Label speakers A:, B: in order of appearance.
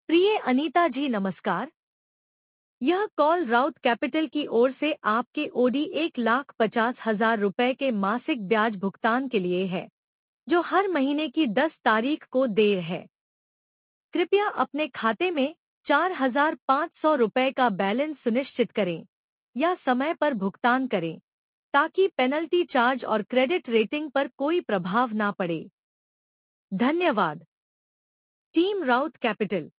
A: प्रिय अनीता जी नमस्कार। यह कॉल राउत कैपिटल की ओर से आपके ओडी 1,50,000 रुपए के मासिक ब्याज भुगतान के लिए है, जो हर महीने की 10 तारीख को देय है। कृपया अपने खाते में 4,500 रुपए का बैलेंस सुनिश्चित करें या समय पर भुगतान करें, ताकि पेनल्टी चार्ज और क्रेडिट रेटिंग पर कोई प्रभाव ना पड़े। धन्यवाद। Team Raut capital.